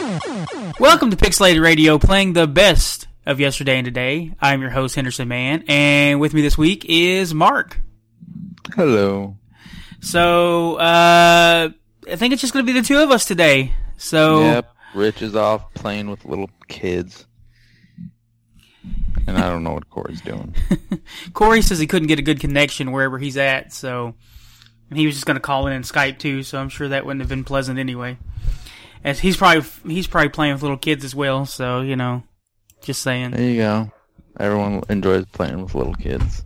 Welcome to Pixelated Radio, playing the best of yesterday and today. I'm your host, Henderson Mann, and with me this week is Mark. Hello. So, I think it's just going to be the two of us today. So, yep, Rich is off playing with little kids. And I don't know what Corey's doing. Corey says he couldn't get a good connection wherever he's at, so... And he was just going to call in and Skype too, so I'm sure that wouldn't have been pleasant anyway. As he's probably playing with little kids as well, so, you know, just saying. There you go. Everyone enjoys playing with little kids.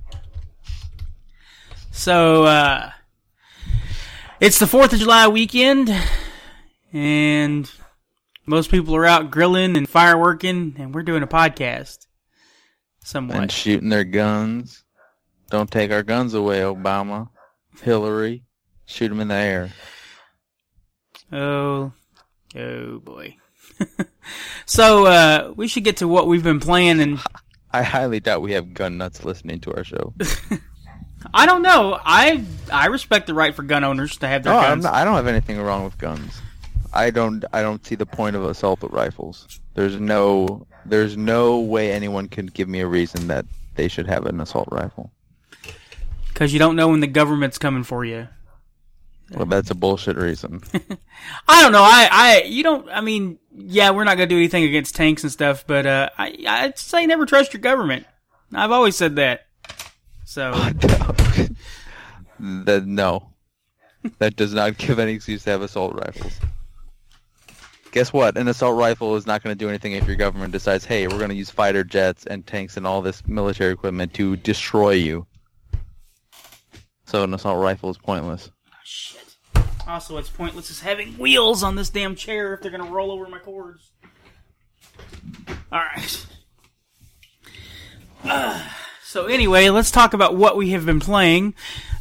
So, it's the 4th of July weekend, and most people are out grilling and fireworking, and we're doing a podcast. Somewhat. And shooting their guns. Don't take our guns away, Obama. Hillary. Shoot them in the air. Oh boy. So, we should get to what we've been playing, and... I highly doubt we have gun nuts listening to our show. I don't know. I respect the right for gun owners to have their guns. I don't have anything wrong with guns. I don't see the point of assault rifles. There's no way anyone can give me a reason that they should have an assault rifle. Because you don't know when the government's coming for you. Well, that's a bullshit reason. I don't know. Yeah, we're not going to do anything against tanks and stuff, but I'd say never trust your government. I've always said that. So. No. That does not give any excuse to have assault rifles. Guess what? An assault rifle is not going to do anything if your government decides, hey, we're going to use fighter jets and tanks and all this military equipment to destroy you. So an assault rifle is pointless. Oh, shit. Also, it's pointless as having wheels on this damn chair if they're going to roll over my cords. Alright. So anyway, let's talk about what we have been playing.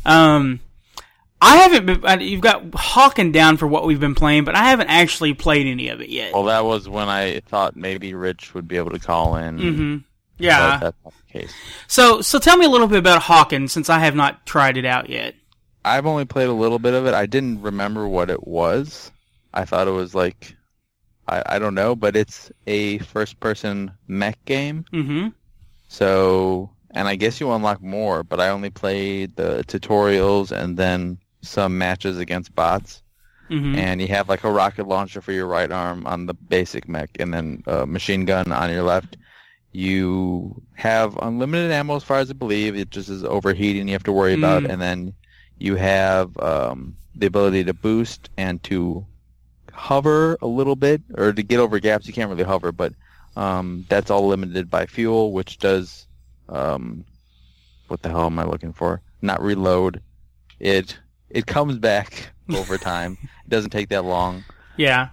I haven't been... You've got Hawken down for what we've been playing, but I haven't actually played any of it yet. Well, that was when I thought maybe Rich would be able to call in. Mm-hmm. Yeah. But that's not the case. So tell me a little bit about Hawken, since I have not tried it out yet. I've only played a little bit of it. I didn't remember what it was. I thought it was like... I don't know, but it's a first-person mech game. Mm-hmm. So... And I guess you unlock more, but I only played the tutorials and then some matches against bots. Mm-hmm. And you have like a rocket launcher for your right arm on the basic mech, and then a machine gun on your left. You have unlimited ammo as far as I believe. It just is overheating you have to worry about. And then you have the ability to boost and to hover a little bit, or to get over gaps. You can't really hover, but that's all limited by fuel, which does... what the hell am I looking for? Not reload. It comes back over time. It doesn't take that long. Yeah.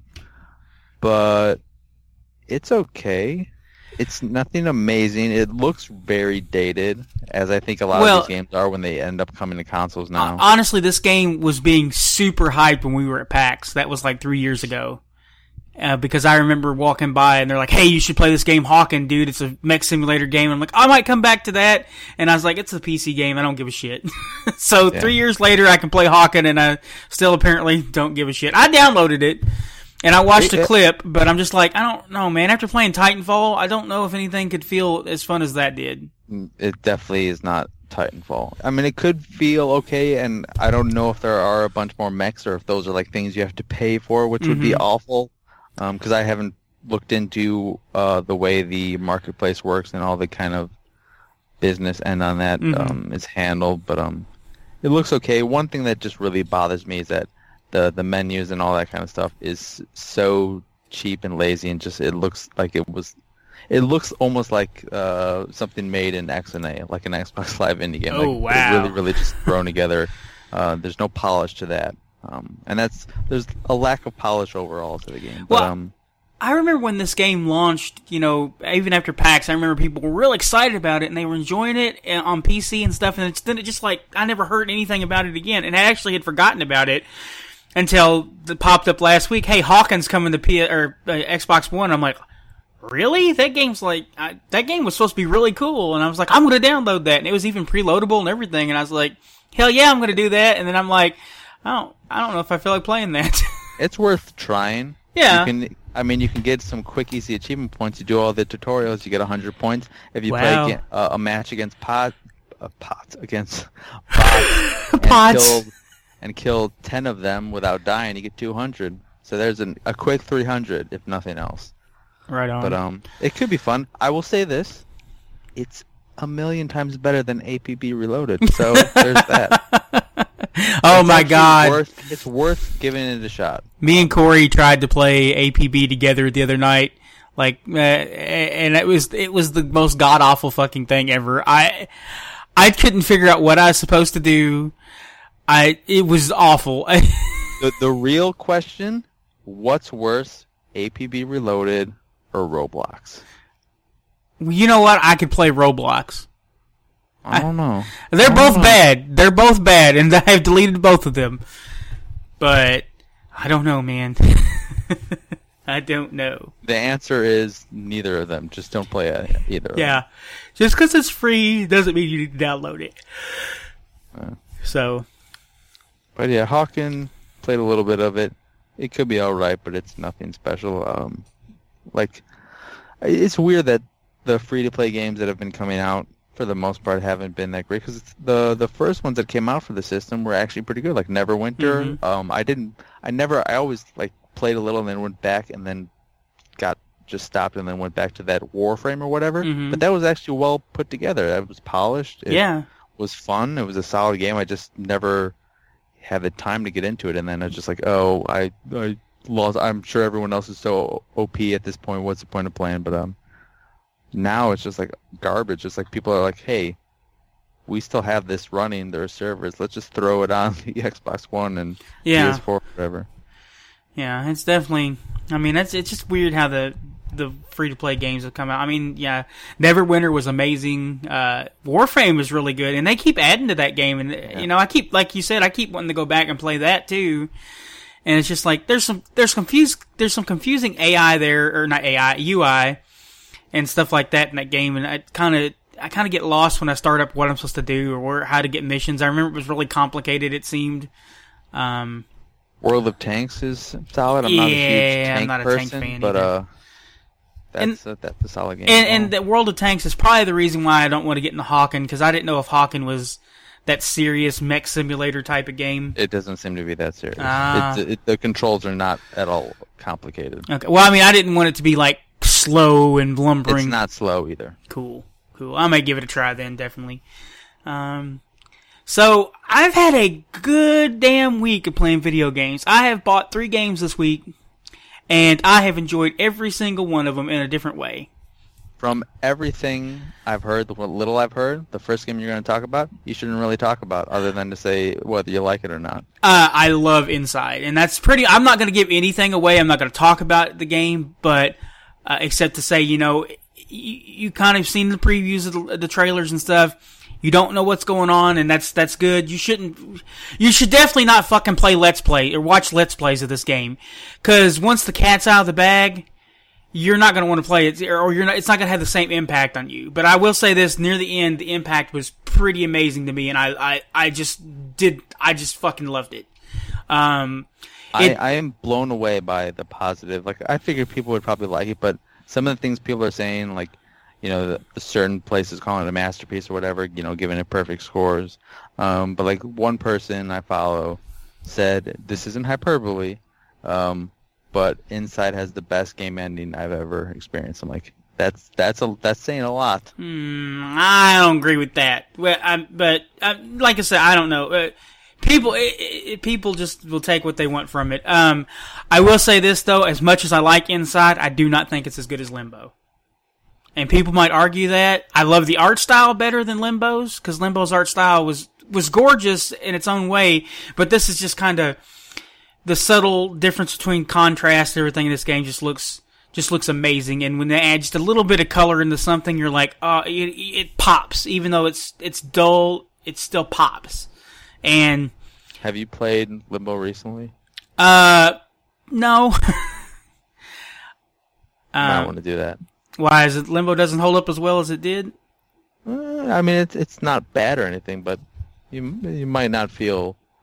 But it's okay. It's nothing amazing. It looks very dated, as I think a lot of these games are when they end up coming to consoles now. Honestly, this game was being super hyped when we were at PAX. That was like 3 years ago. Because I remember walking by and they're like, hey, you should play this game Hawken, dude. It's a mech simulator game. I'm like, I might come back to that. And I was like, it's a PC game. I don't give a shit. So 3 years later, I can play Hawken, and I still apparently don't give a shit. I downloaded it and I watched a clip, but I'm just like, I don't know, man. After playing Titanfall, I don't know if anything could feel as fun as that did. It definitely is not Titanfall. I mean, it could feel okay, and I don't know if there are a bunch more mechs or if those are like things you have to pay for, which would be awful. Because I haven't looked into the way the marketplace works and all the kind of business end on that is handled, but it looks okay. One thing that just really bothers me is that the menus and all that kind of stuff is so cheap and lazy, and just it looks almost like something made in XNA, like an Xbox Live indie game. Oh, like, wow. Really, really just thrown together. There's no polish to that. And there's a lack of polish overall to the game. But, well, I remember when this game launched, you know, even after PAX, I remember people were real excited about it, and they were enjoying it on PC and stuff, and then it just like, I never heard anything about it again, and I actually had forgotten about it until it popped up last week. Hey, Hawken's coming to Xbox One. I'm like, really? That game's like, that game was supposed to be really cool, and I was like, I'm going to download that, and it was even preloadable and everything, and I was like, hell yeah, I'm going to do that, and then I'm like, I don't know if I feel like playing that. It's worth trying. Yeah. I mean, you can get some quick, easy achievement points. You do all the tutorials, you get 100 points. If you play a match against against bots and killed 10 of them without dying, you get 200. So there's a quick 300, if nothing else. Right on. But it could be fun. I will say this: it's 1,000,000 times better than APB Reloaded. So there's that. Oh my God! It's worth giving it a shot. Me and Corey tried to play APB together the other night, and it was the most god awful fucking thing ever. I couldn't figure out what I was supposed to do. It was awful. The real question: what's worse, APB Reloaded or Roblox? You know what? I could play Roblox. I don't know. They're both bad. They're both bad, and I've deleted both of them. But I don't know, man. I don't know. The answer is neither of them. Just don't play either. Yeah. Just because it's free doesn't mean you need to download it. So. But yeah, Hawken played a little bit of it. It could be alright, but it's nothing special. It's weird that the free-to-play games that have been coming out, for the most part, haven't been that great, because the first ones that came out for the system were actually pretty good, like Neverwinter. Mm-hmm. I always played a little and then went back and then just stopped and then went back to that Warframe or whatever. Mm-hmm. But that was actually well put together. That was polished. It was fun. It was a solid game. I just never had the time to get into it, and then I was just like, oh, I lost. I'm sure everyone else is so OP at this point. What's the point of playing? But now it's just like garbage. It's like people are like, hey, we still have this running. There are servers. Let's just throw it on the Xbox One and PS4, whatever. Yeah, it's definitely. I mean, it's just weird how the free-to-play games have come out. I mean, yeah, Neverwinter was amazing. Warframe was really good, and they keep adding to that game. And you know, I keep, like you said, I keep wanting to go back and play that too. And it's just like there's some confusing AI there, or not AI, UI, and stuff like that in that game. And I kind of get lost when I start up what I'm supposed to do or how to get missions. I remember it was really complicated. It seemed. World of Tanks is solid. I'm not a huge tank person, fan but either. that's a solid game. And the World of Tanks is probably the reason why I don't want to get into Hawken, because I didn't know if Hawken was that serious mech simulator type of game. It doesn't seem to be that serious. The controls are not at all complicated. Okay. Well, I mean, I didn't want it to be like slow and lumbering. It's not slow either. Cool. I may give it a try then, definitely. So, I've had a good damn week of playing video games. I have bought 3 games this week, and I have enjoyed every single one of them in a different way. From everything I've heard, what little I've heard, the first game you're going to talk about, you shouldn't really talk about, other than to say whether you like it or not. I love Inside, and that's I'm not going to give anything away. I'm not going to talk about the game, but except to say, you know, you kind of seen the previews of the trailers and stuff. You don't know what's going on, and that's good. You should definitely not fucking play Let's Play or watch Let's Plays of this game, because once the cat's out of the bag, you're not going to want to play it, or it's not going to have the same impact on you. But I will say this: near the end, the impact was pretty amazing to me, and I just fucking loved it. I am blown away by the positive. Like, I figured people would probably like it, but some of the things people are saying, like, you know, the certain places calling it a masterpiece or whatever, you know, giving it perfect scores. But like one person I follow said, this isn't hyperbole, but Inside has the best game ending I've ever experienced. I'm like, that's saying a lot. I don't agree with that. But like I said, I don't know. People just will take what they want from it. I will say this though: as much as I like Inside, I do not think it's as good as Limbo. And people might argue that. I love the art style better than Limbo's, because Limbo's art style was gorgeous in its own way, but this is just kind of the subtle difference between contrast and everything in this game just looks amazing. And when they add just a little bit of color into something, you're like, oh, it pops. Even though it's dull, it still pops. And have you played Limbo recently? No. I want to do that. Why is it Limbo doesn't hold up as well as it did? I mean, it's not bad or anything, but you might not feel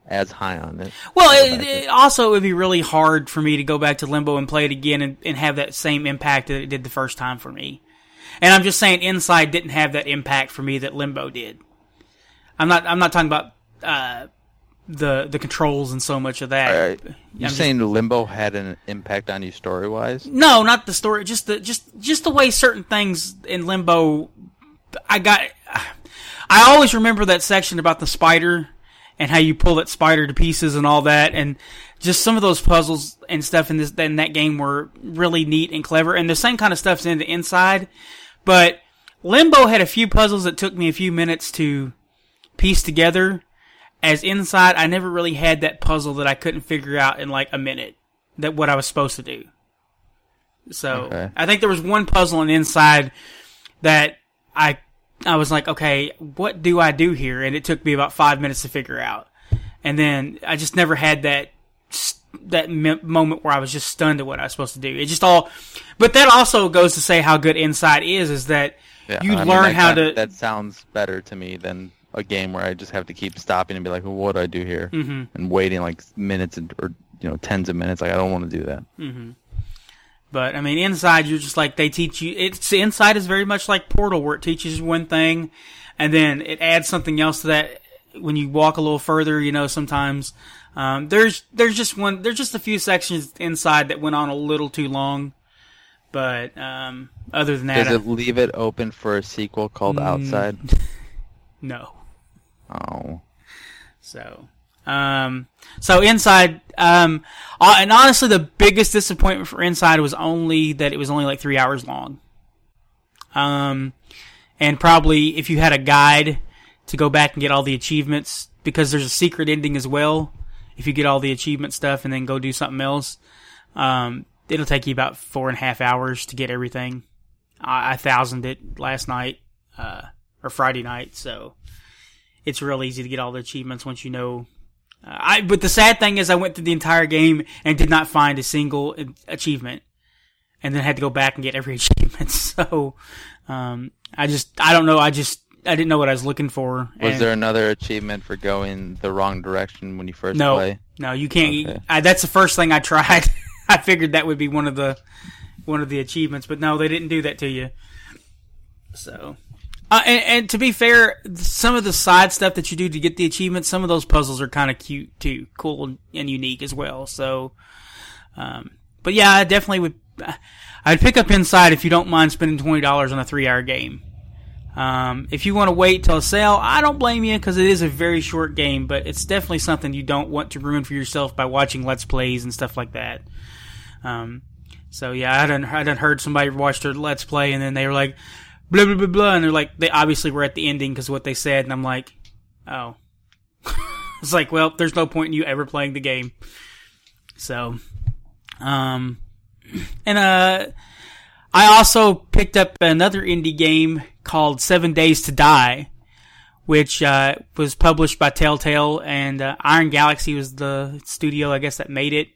as high on it. Well, it also would be really hard for me to go back to Limbo and play it again and have that same impact that it did the first time for me. And I'm just saying Inside didn't have that impact for me that Limbo did. I'm not talking about the controls and so much of that. You're saying Limbo had an impact on you story wise? No, not the story. Just the way certain things in Limbo. I always remember that section about the spider and how you pull that spider to pieces and all that, and just some of those puzzles and stuff in that game were really neat and clever. And the same kind of stuff's in the Inside, but Limbo had a few puzzles that took me a few minutes to piece together. As Inside, I never really had that puzzle that I couldn't figure out in like a minute, that what I was supposed to do. So, I think there was one puzzle in Inside that I was like, okay, what do I do here? And it took me about 5 minutes to figure out. And then I just never had that moment where I was just stunned at what I was supposed to do. It just all, but that also goes to say how good Inside is that you learn how to. That sounds better to me than a game where I just have to keep stopping and be like, well, what do I do here? Mm-hmm. And waiting like minutes or tens of minutes. Like, I don't want to do that. Mm-hmm. But I mean, Inside, you're just like, they teach you. Inside is very much like Portal, where it teaches you one thing, and then it adds something else to that when you walk a little further. Sometimes there's just a few sections Inside that went on a little too long. But other than that, does it leave it open for a sequel called Outside? No. Oh. So Inside, and honestly, the biggest disappointment for Inside was only that it was only like 3 hours long. And probably if you had a guide to go back and get all the achievements, because there's a secret ending as well. If you get all the achievement stuff and then go do something else, it'll take you about 4.5 hours to get everything. I 1000'd it last night, or Friday night, so it's real easy to get all the achievements once you know. But the sad thing is I went through the entire game and did not find a single achievement, and then had to go back and get every achievement. So, I don't know. I didn't know what I was looking for. Was there another achievement for going the wrong direction when you first play? No, you can't. Okay. That's the first thing I tried. I figured that would be one of the achievements, but no, they didn't do that to you. So. And to be fair, some of the side stuff that you do to get the achievements, some of those puzzles are kind of cute too, cool and unique as well. So, but yeah, I definitely would. I'd pick up Inside if you don't mind spending $20 on a 3-hour game. If you want to wait till a sale, I don't blame you because it is a very short game, but it's definitely something you don't want to ruin for yourself by watching Let's Plays and stuff like that. So yeah, I done heard somebody watch their Let's Play and then they were like, blah, blah, blah, blah, and they're like, they obviously were at the ending because of what they said, and I'm like, oh. It's like, well, there's no point in you ever playing the game. So, and I also picked up another indie game called 7 Days to Die, which was published by Telltale, and Iron Galaxy was the studio, I guess, that made it.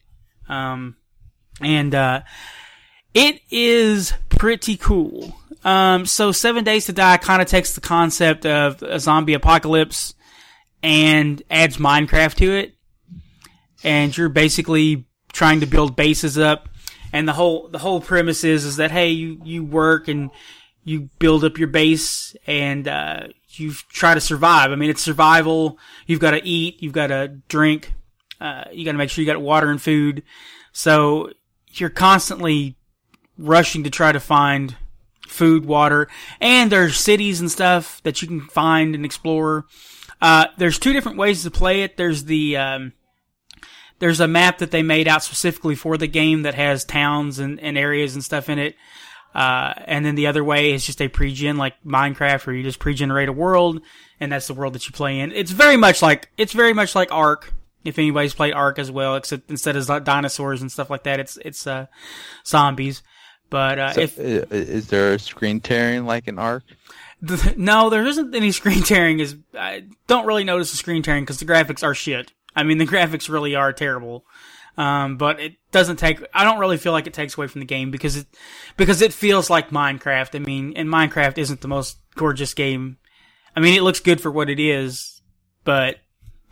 It is pretty cool. So 7 Days to Die kind of takes the concept of a zombie apocalypse and adds Minecraft to it. And you're basically trying to build bases up. And the whole premise is that, hey, you work and you build up your base and, you try to survive. I mean, it's survival. You've got to eat. You've got to drink. You got to make sure you got water and food. So you're constantly rushing to try to find food, water, and there's cities and stuff that you can find and explore. There's two different ways to play it. There's there's a map that they made out specifically for the game that has towns and areas and stuff in it. And then the other way is just a pre-gen like Minecraft, where you just pre-generate a world and that's the world that you play in. It's very much like Ark. If anybody's played Ark as well, except instead of dinosaurs and stuff like that, it's zombies. But is there screen tearing like in Ark? No, there isn't any screen tearing. I don't really notice the screen tearing because the graphics are shit. I mean, the graphics really are terrible. But it doesn't take. I don't really feel like it takes away from the game because it feels like Minecraft. I mean, and Minecraft isn't the most gorgeous game. I mean, it looks good for what it is, but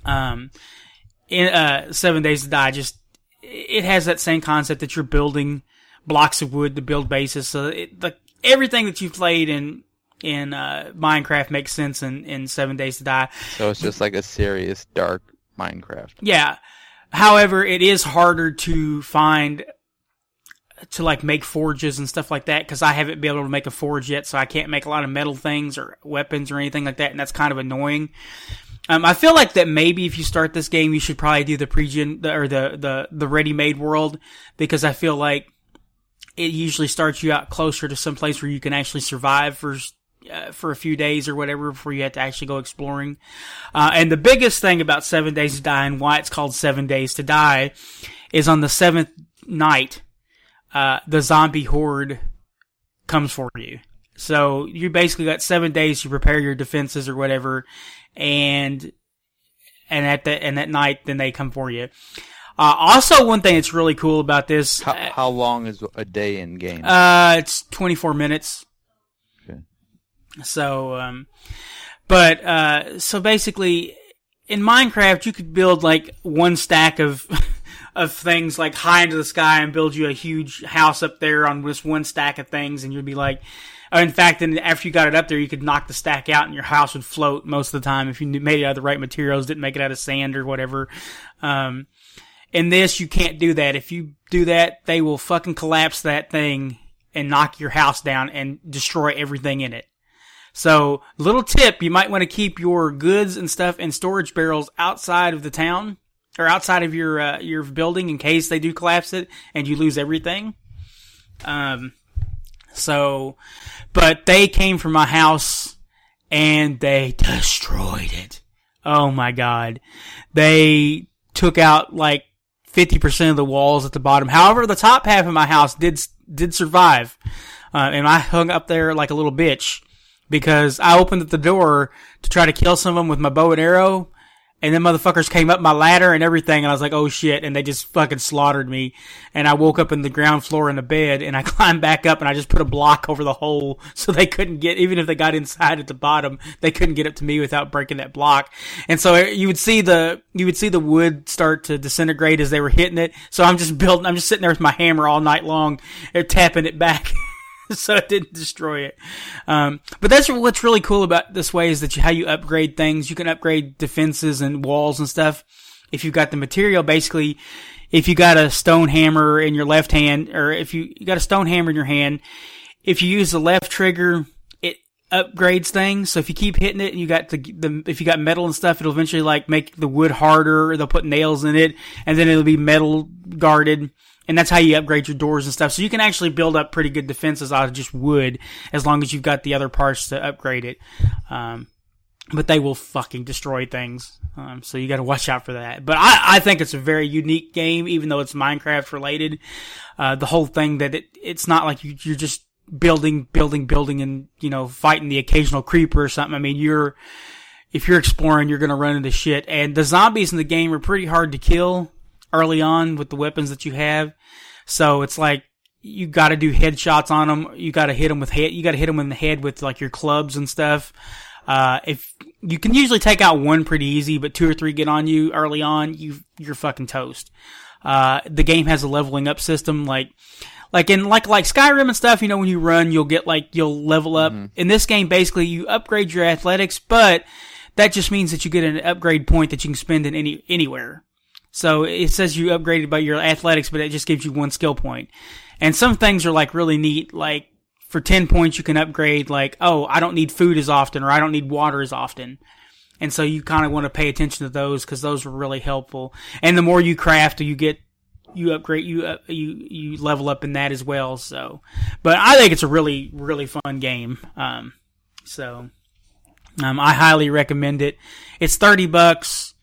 In 7 Days to Die, it has that same concept that you're building blocks of wood to build bases. So everything that you've played in Minecraft makes sense in 7 Days to Die. So it's just like a serious dark Minecraft. Yeah. However, it is harder to find, to like make forges and stuff like that, because I haven't been able to make a forge yet, so I can't make a lot of metal things or weapons or anything like that, and that's kind of annoying. I feel like that maybe if you start this game, you should probably do the pre-gen, or the ready-made world, because I feel like it usually starts you out closer to some place where you can actually survive for a few days or whatever before you have to actually go exploring. And the biggest thing about 7 Days to Die and why it's called 7 Days to Die is on the 7th night, the zombie horde comes for you. So you basically got 7 days to prepare your defenses or whatever, and at that night, then they come for you. Also, one thing that's really cool about this. How long is a day in game? It's 24 minutes. Okay. So, so basically, in Minecraft, you could build like one stack of things like high into the sky and build you a huge house up there on this one stack of things, and you'd be like, in fact, then after you got it up there, you could knock the stack out and your house would float most of the time if you made it out of the right materials, didn't make it out of sand or whatever. In this, you can't do that. If you do that, they will fucking collapse that thing and knock your house down and destroy everything in it. So, little tip, you might want to keep your goods and stuff in storage barrels outside of the town, or outside of your building in case they do collapse it and you lose everything. But they came from my house and they destroyed it. Oh my god. They took out like 50% of the walls at the bottom. However, the top half of my house did survive. And I hung up there like a little bitch because I opened the door to try to kill some of them with my bow and arrow. And then motherfuckers came up my ladder and everything, and I was like, oh shit, and they just fucking slaughtered me. And I woke up in the ground floor in the bed, and I climbed back up, and I just put a block over the hole, so they couldn't get, even if they got inside at the bottom, they couldn't get up to me without breaking that block. And so you would see the wood start to disintegrate as they were hitting it. So I'm just sitting there with my hammer all night long, tapping it back. So it didn't destroy it. But that's what's really cool about this way is that how you upgrade things. You can upgrade defenses and walls and stuff. If you've got the material, basically, if you got a stone hammer in your left hand, or if you got a stone hammer in your hand, if you use the left trigger, it upgrades things. So if you keep hitting it and you got if you got metal and stuff, it'll eventually like make the wood harder, or they'll put nails in it, and then it'll be metal guarded. And that's how you upgrade your doors and stuff. So you can actually build up pretty good defenses out of just wood, as long as you've got the other parts to upgrade it. But they will fucking destroy things. So you gotta watch out for that. But I think it's a very unique game, even though it's Minecraft related. The whole thing that it's not like you're just building and, fighting the occasional creeper or something. I mean, if you're exploring, you're gonna run into shit. And the zombies in the game are pretty hard to kill early on with the weapons that you have. So it's like, you gotta do headshots on them. You gotta hit them in the head with like your clubs and stuff. If you can usually take out one pretty easy, but 2 or 3 get on you early on, you're fucking toast. The game has a leveling up system, like in Skyrim and stuff, when you run, you'll level up. Mm-hmm. In this game, basically, you upgrade your athletics, but that just means that you get an upgrade point that you can spend in anywhere. So it says you upgraded by your athletics, but it just gives you 1 skill point. And some things are like really neat, like for 10 points you can upgrade like, oh, I don't need food as often, or I don't need water as often. And so you kind of want to pay attention to those, because those are really helpful. And the more you craft, you upgrade, you level up in that as well. So, but I think it's a really, really fun game. I highly recommend it. It's $30.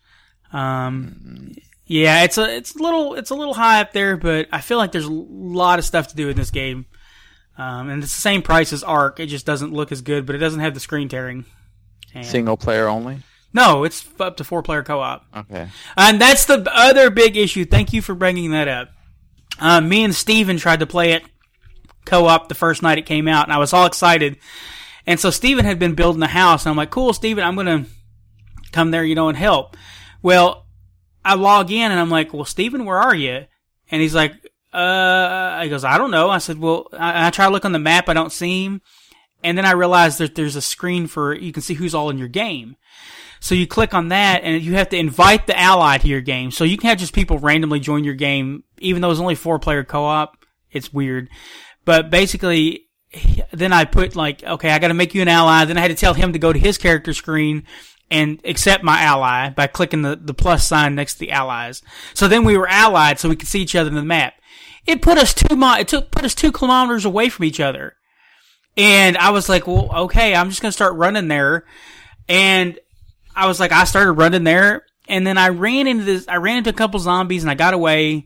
Yeah, it's a little high up there, but I feel like there's a lot of stuff to do in this game. And it's the same price as Ark. It just doesn't look as good, but it doesn't have the screen tearing. Single player only? No, it's up to 4-player co-op. Okay. And that's the other big issue. Thank you for bringing that up. Me and Steven tried to play it co-op the first night it came out, and I was all excited. And so Steven had been building a house, and I'm like, cool, Steven, I'm going to come there, and help. Well, I log in and I'm like, well, Steven, where are you? And he's like, he goes, I don't know. I said, well, I try to look on the map. I don't see him. And then I realized that there's a screen for, you can see who's all in your game. So you click on that and you have to invite the ally to your game. So you can have just people randomly join your game, even though it's only 4-player co-op. It's weird. But basically, then I put like, okay, I gotta make you an ally. Then I had to tell him to go to his character screen and accept my ally by clicking the plus sign next to the allies. So then we were allied so we could see each other in the map. It put us 2 kilometers away from each other. And I was like, well, okay, I'm just gonna start running there. And I was like, I started running there, and then I ran into a couple zombies, and I got away.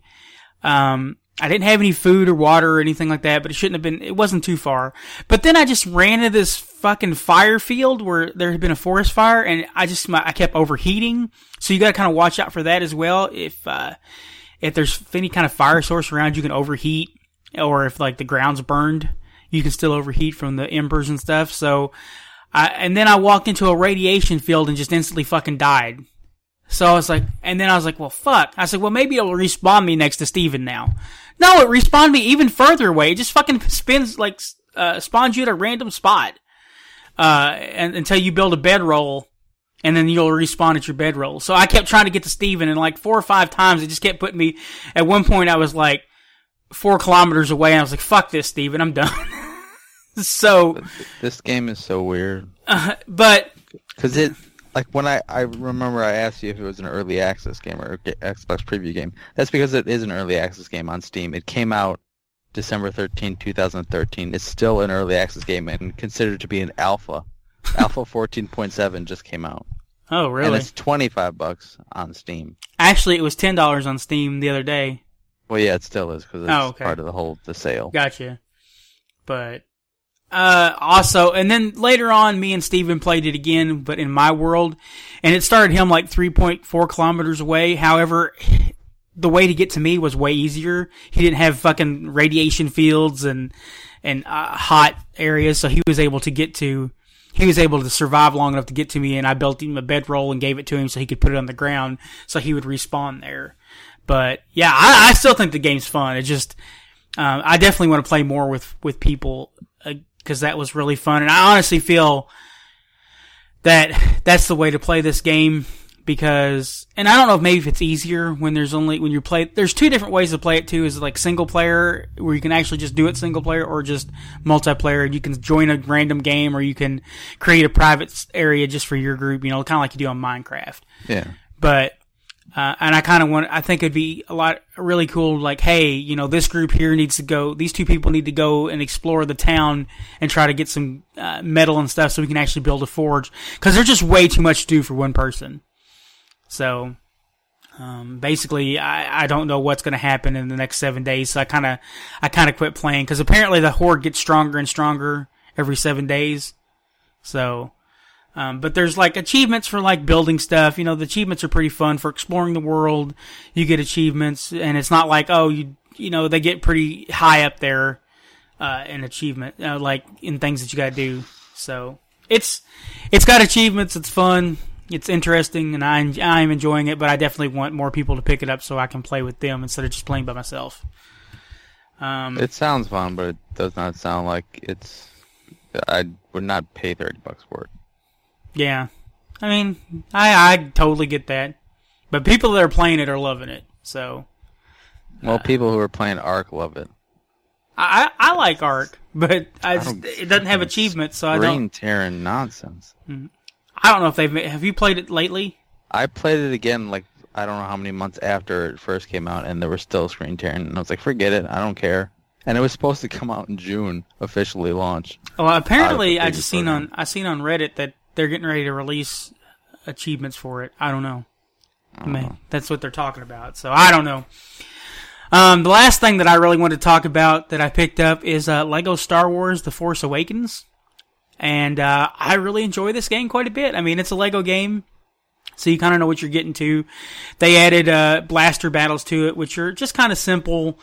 I didn't have any food or water or anything like that, but it wasn't too far. But then I just ran into this fucking fire field where there had been a forest fire, and I kept overheating. So you gotta kind of watch out for that as well. If there's any kind of fire source around, you can overheat, or if like the ground's burned, you can still overheat from the embers and stuff. So, and then I walked into a radiation field and just instantly fucking died. So I was like, well, fuck. I said, well, maybe it'll respawn me next to Steven now. No, it respawned me even further away. It just fucking spawns you at a random spot. And until you build a bedroll, and then you'll respawn at your bedroll. So I kept trying to get to Steven, and like 4 or 5 times it just kept putting me, at one point I was like 4 kilometers away, and I was like, fuck this, Steven, I'm done. So this game is so weird. But because when I remember I asked you if it was an early access game or Xbox preview game. That's because it is an early access game on Steam. It came out December 13, 2013. It's still an early access game and considered to be an alpha. Alpha 14.7 just came out. Oh, really? And it's $25 on Steam. Actually, it was $10 on Steam the other day. Well, yeah, it still is because it's part of the sale. Gotcha. But also, and then later on, me and Steven played it again, but in my world, and it started him like 3.4 kilometers away. However, the way to get to me was way easier. He didn't have fucking radiation fields and hot areas, so he was able to survive long enough to get to me, and I built him a bedroll and gave it to him so he could put it on the ground so he would respawn there. But yeah, I still think the game's fun. It just, I definitely want to play more with people, because that was really fun. And I honestly feel that that's the way to play this game, because, and I don't know if maybe if it's easier when there's 2 different ways to play it too, is like single player, where you can actually just do it single player, or just multiplayer. You can join a random game, or you can create a private area just for your group, kind of like you do on Minecraft. Yeah. But, and I think it'd be really cool, like, hey, this group here these 2 people need to go and explore the town and try to get some metal and stuff so we can actually build a forge. Because there's just way too much to do for one person. So, basically, I don't know what's going to happen in the next 7 days, so I kind of quit playing, because apparently the horde gets stronger and stronger every 7 days. So, but there's like achievements for like building stuff. The achievements are pretty fun for exploring the world. You get achievements, and it's not like, they get pretty high up there, in achievement, like in things that you gotta do. So it's got achievements. It's fun. It's interesting, and I'm enjoying it, but I definitely want more people to pick it up so I can play with them instead of just playing by myself. It sounds fun, but it does not sound like I would not pay $30 for it. Yeah. I mean, I totally get that. But people that are playing it are loving it, so. Well, people who are playing Ark love it. I like Ark, but it doesn't have achievements, so I don't. Screen-tearing nonsense. I don't know if have you played it lately? I played it again, like, I don't know how many months after it first came out, and there was still screen-tearing, and I was like, forget it, I don't care. And it was supposed to come out in June, officially launch. Well, apparently, I seen on Reddit that they're getting ready to release achievements for it. I don't know. That's what they're talking about, so I don't know. The last thing that I really wanted to talk about that I picked up is Lego Star Wars The Force Awakens. And I really enjoy this game quite a bit. I mean, it's a Lego game, so you kind of know what you're getting to. They added blaster battles to it, which are just kind of simple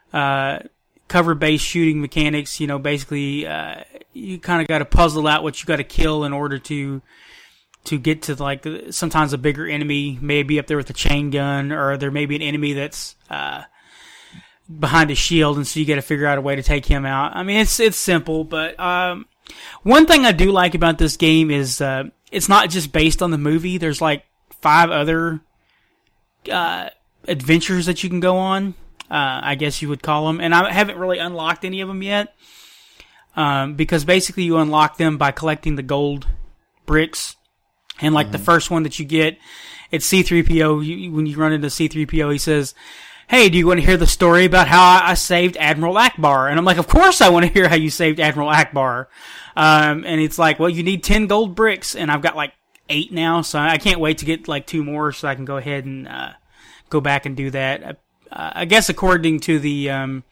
cover-based shooting mechanics. Basically, you kind of got to puzzle out what you got to kill in order to to get to like sometimes a bigger enemy may be up there with a chain gun, or there may be an enemy that's behind a shield, and so you got to figure out a way to take him out. I mean, it's simple, but one thing I do like about this game is it's not just based on the movie. There's like 5 other adventures that you can go on, I guess you would call them, and I haven't really unlocked any of them yet, because basically you unlock them by collecting the gold bricks, and like the first one that you get, it's C-3PO. When you run into C-3PO, he says, "Hey, do you want to hear the story about how I saved Admiral Akbar?" And I'm like, of course I want to hear how you saved Admiral Akbar. And it's like, well, you need 10 gold bricks, and I've got like 8 now, so I can't wait to get like 2 more so I can go ahead and go back and do that. I guess according to the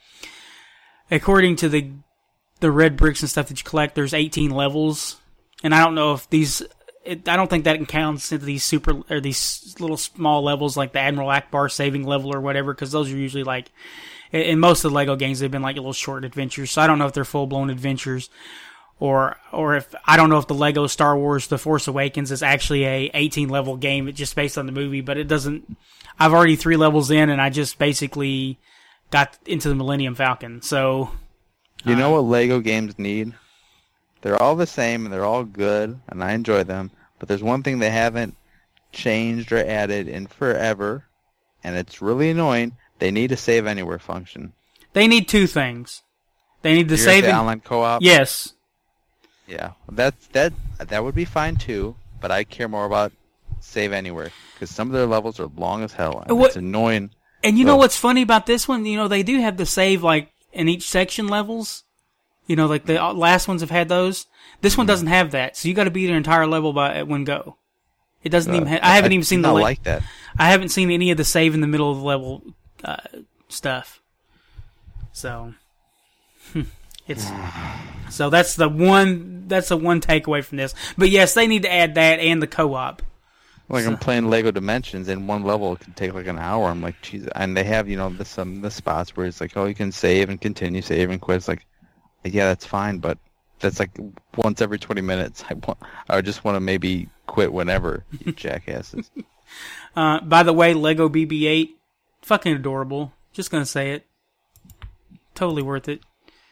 red bricks and stuff that you collect, there's 18 levels, and I don't know if I don't think that counts into these these little small levels like the Admiral Akbar saving level or whatever, because those are usually like, in most of the Lego games, they've been like little short adventures. So I don't know if they're full blown adventures, or if I don't know if the Lego Star Wars The Force Awakens is actually a 18 level game just based on the movie, but it doesn't. I've already 3 levels in, and I just basically got into the Millennium Falcon. So you know what Lego games need? They're all the same, and they're all good, and I enjoy them. But there's one thing they haven't changed or added in forever, and it's really annoying. They need a save anywhere function. They need 2 things. They need the You're save the online co-op. Yes. Yeah, that would be fine too. But I care more about save anywhere, because some of their levels are long as hell, and it's annoying. And you know what's funny about this one? You know, they do have the save like in each section levels. You know, like the last ones have had those. This one doesn't have that, so you got to beat an entire level at one go. It doesn't even. I haven't even seen like that. I haven't seen any of the save in the middle of the level stuff. So it's so that's the one takeaway from this. But yes, they need to add that and the co-op. Like, I'm playing Lego Dimensions, and one level can take like an hour. I'm like, Jesus. And they have, the spots where it's like, oh, you can save and continue, save and quit. It's like, yeah, that's fine, but that's like once every 20 minutes. I just want to maybe quit whenever, you jackasses. By the way, Lego BB-8, fucking adorable. Just gonna say it. Totally worth it.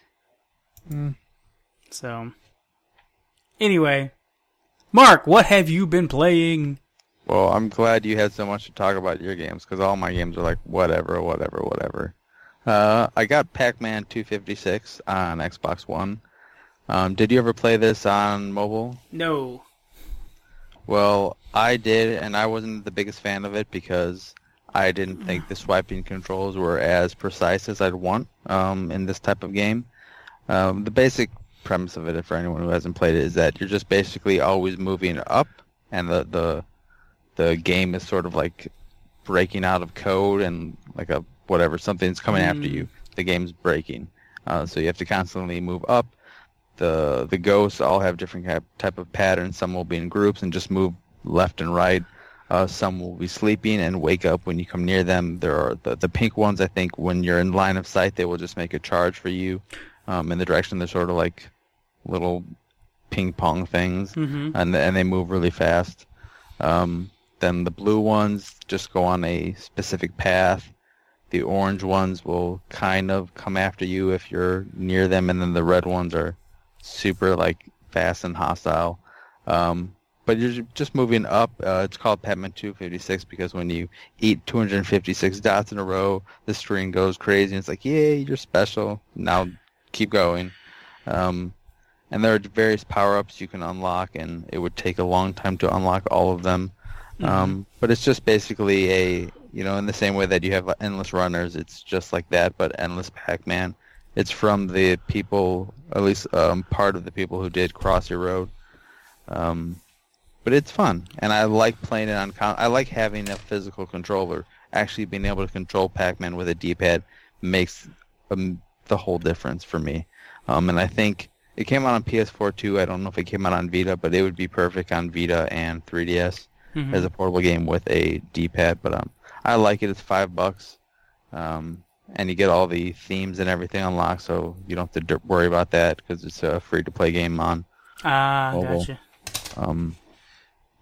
So, anyway, Mark, what have you been playing? Well, I'm glad you had so much to talk about your games, because all my games are like whatever. I got Pac-Man 256 on Xbox One. Did you ever play this on mobile? No. Well, I did, and I wasn't the biggest fan of it because I didn't think the swiping controls were as precise as I'd want in this type of game. The basic premise of it, for anyone who hasn't played it, is that you're just basically always moving up, and the game is sort of like breaking out of code, and like something's coming after you. The game's breaking, so you have to constantly move up. The ghosts all have different type of patterns. Some will be in groups and just move left and right. Some will be sleeping and wake up when you come near them. There are the pink ones. I think when you're in line of sight, they will just make a charge for you in the direction. They're sort of like little ping pong things, and they move really fast. Then the blue ones just go on a specific path. The orange ones will kind of come after you if you're near them, and then the red ones are super like fast and hostile. But you're just moving up. It's called Pac-Man 256 because when you eat 256 dots in a row, the screen goes crazy. And it's like, yay, you're special. Now keep going. And there are various power-ups you can unlock, and it would take a long time to unlock all of them. But it's just basically in the same way that you have Endless Runners, it's just like that, but Endless Pac-Man. It's from the people, at least part of the people who did Crossy Road. But it's fun, and I like playing it on. I like having a physical controller. Actually, being able to control Pac-Man with a D-pad makes the whole difference for me. And I think it came out on PS4 too. I don't know if it came out on Vita, but it would be perfect on Vita and 3DS as a portable game with a D-pad. But I like it. It's $5, and you get all the themes and everything unlocked, so you don't have to worry about that because it's a free-to-play game on mobile. Gotcha.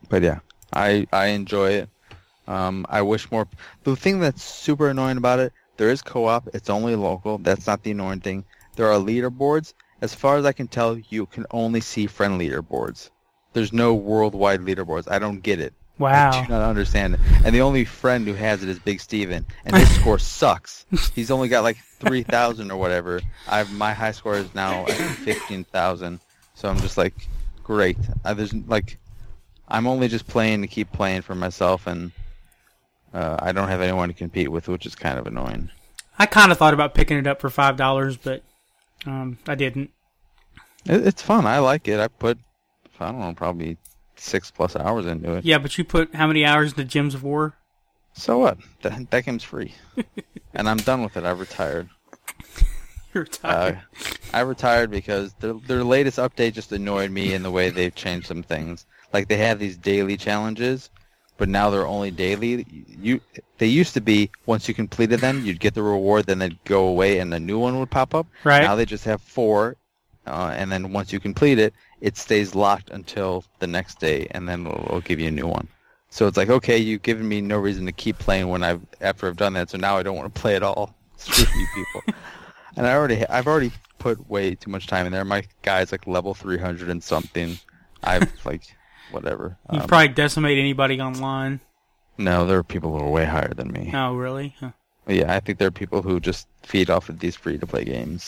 But yeah, I enjoy it. I wish more. The thing that's super annoying about it, there is co-op. It's only local. That's not the annoying thing. There are leaderboards. As far as I can tell, you can only see friend leaderboards. There's no worldwide leaderboards. I don't get it. Wow. I do not understand it. And the only friend who has it is Big Steven. And his score sucks. He's only got like 3,000 or whatever. My high score is now I think 15,000. So I'm just like, great. I'm only just playing to keep playing for myself, and I don't have anyone to compete with, which is kind of annoying. I kind of thought about picking it up for $5, but I didn't. It's fun. I like it. I put, I don't know, probably 6+ hours into it. Yeah, but you put how many hours into Gems of War? So what? That game's free. And I'm done with it. I've retired. You're retired. I retired because their latest update just annoyed me in the way they've changed some things. Like, they have these daily challenges, but now they're only daily. They used to be, once you completed them, you'd get the reward, then they'd go away, and a new one would pop up. Right. Now they just have 4, and then once you complete it, it stays locked until the next day, and then it'll give you a new one. So it's like, okay, you've given me no reason to keep playing after I've done that, so now I don't want to play at all. Screw you people. And I've already put way too much time in there. My guy's like level 300 and something. I've like whatever. You've probably decimated anybody online. No, there are people who are way higher than me. Oh, really? Huh. Yeah, I think there are people who just feed off of these free-to-play games.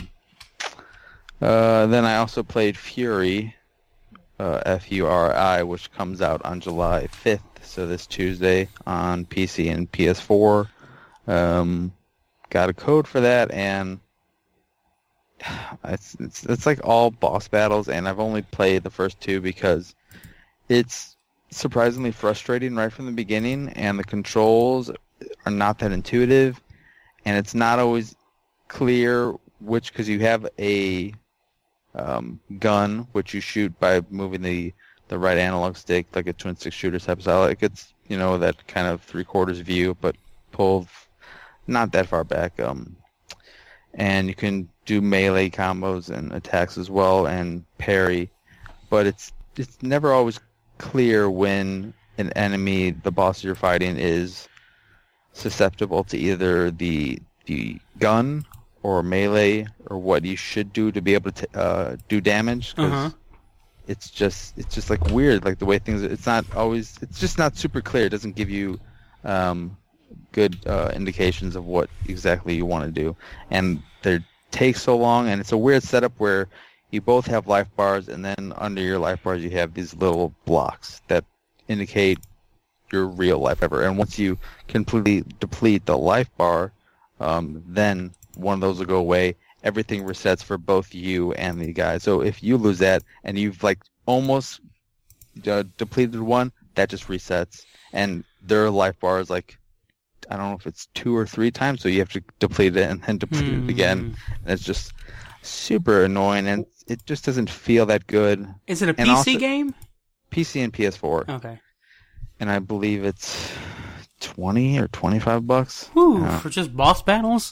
Then I also played Fury, F-U-R-I, which comes out on July 5th, so this Tuesday on PC and PS4. Got a code for that, and it's like all boss battles, and I've only played the first 2 because it's surprisingly frustrating right from the beginning, and the controls are not that intuitive, and it's not always clear which, because you have a gun which you shoot by moving the right analog stick, like a twin stick shooter type style. Like, it's, that kind of 3/4 view, but pulled not that far back. And you can do melee combos and attacks as well, and parry, but it's never always clear when an enemy, the boss you're fighting, is susceptible to either the gun or melee, or what you should do to be able to do damage. Cause it's just like weird, like the way things. It's just not super clear. It doesn't give you good indications of what exactly you want to do, and they take so long, and it's a weird setup where you both have life bars, and then under your life bars you have these little blocks that indicate your real life ever. And once you completely deplete the life bar, then one of those will go away. Everything resets for both you and the guy. So if you lose that and you've like almost depleted one, that just resets, and their life bar is like, I don't know if it's 2 or 3 times, so you have to deplete it and then deplete it again. And it's just super annoying, and it just doesn't feel that good. Is it a PC game? PC and PS4. Okay. And I believe it's $20 or $25. Whew, for just boss battles?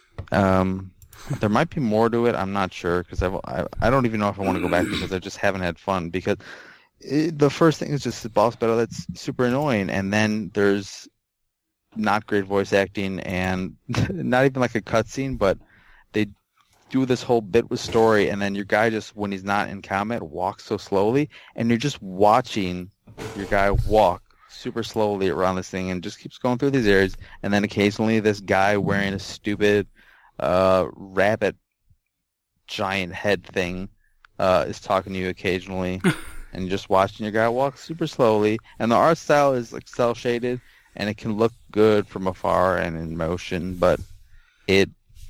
There might be more to it. I'm not sure, because I don't even know if I want to go back, because I just haven't had fun. Because the first thing is just the boss battle that's super annoying, and then there's not great voice acting, and not even like a cutscene, but they do this whole bit with story, and then your guy just, when he's not in combat, walks so slowly, and you're just watching your guy walk super slowly around this thing, and just keeps going through these areas, and then occasionally this guy wearing a stupid rabbit giant head thing is talking to you occasionally, and just watching your guy walk super slowly, and the art style is like cel shaded, and it can look good from afar and in motion, but it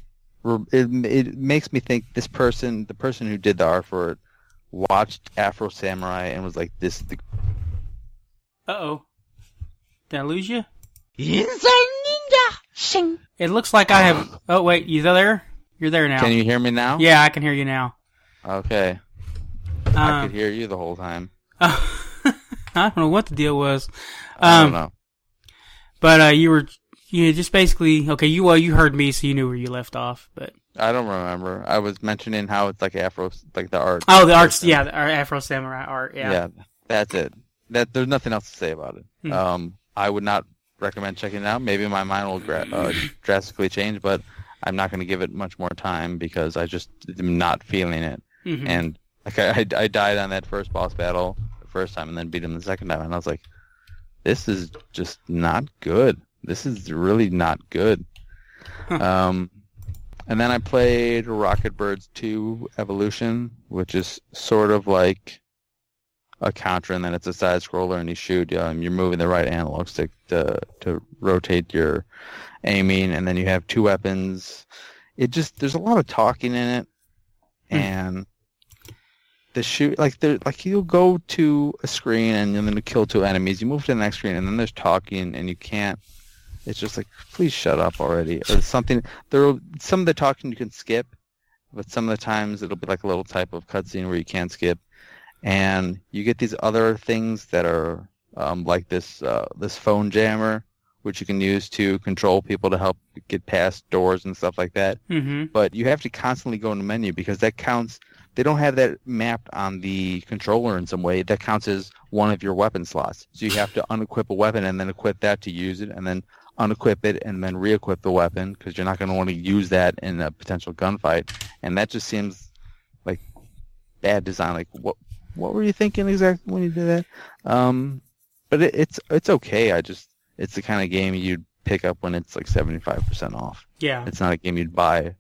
makes me think the person who did the art for it watched Afro Samurai and was like, this is the... Uh-oh. Did I lose you? Ninja! Shing! It looks like I have... Oh, wait, you there? You're there now. Can you hear me now? Yeah, I can hear you now. Okay. I could hear you the whole time. I don't know what the deal was. I don't know. But you just basically... Okay, you heard me, so you knew where you left off, but... I don't remember. I was mentioning how it's like Afro, like the art. Oh, the art's... Yeah, the Afro Samurai art, yeah. Yeah, that's it. that there's nothing else to say about it. I would not recommend checking it out. Maybe my mind will drastically change, but I'm not going to give it much more time because I just am not feeling it. Mm-hmm. And like I died on that first boss battle the first time and then beat him the second time, and I was like, this is just not good. This is really not good. And then I played Rocket Birds 2 Evolution, which is sort of like a counter, and then it's a side scroller, and you shoot. You're moving the right analog stick to rotate your aiming, and then you have two weapons. There's a lot of talking in it, and the shoot you'll go to a screen and you're going to kill two enemies. You move to the next screen, and then there's talking, and you can't. It's just like, please shut up already. Or something. Some of the talking you can skip, but some of the times it'll be like a little type of cutscene where you can't skip. And you get these other things that are like this phone jammer, which you can use to control people to help get past doors and stuff like that. Mm-hmm. But you have to constantly go in the menu because that counts. They don't have that mapped on the controller in some way. That counts as one of your weapon slots. So you have to unequip a weapon and then equip that to use it, and then unequip it and then re-equip the weapon because you're not going to want to use that in a potential gunfight. And that just seems like bad design. Like, what were you thinking exactly when you did that? But it's okay. It's the kind of game you'd pick up when it's like 75% off. Yeah. It's not a game you'd buy